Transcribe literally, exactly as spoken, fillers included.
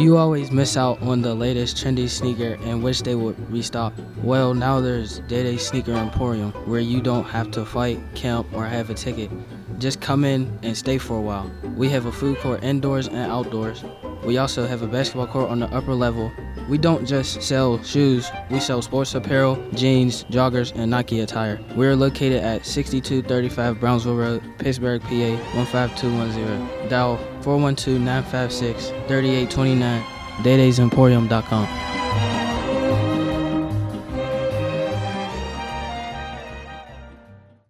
you always miss out on the latest trendy sneaker and wish they would restock? Well, now there's Day Day Sneaker Emporium, where you don't have to fight, camp, or have a ticket. Just come in and stay for a while. We have a food court indoors and outdoors. We also have a basketball court on the upper level. We don't just sell shoes, we sell sports apparel, jeans, joggers, and Nike attire. We are located at sixty-two thirty-five Brownsville Road, Pittsburgh, P A one five two one zero. Dial four one two, nine five six, three eight two nine, day days emporium dot com.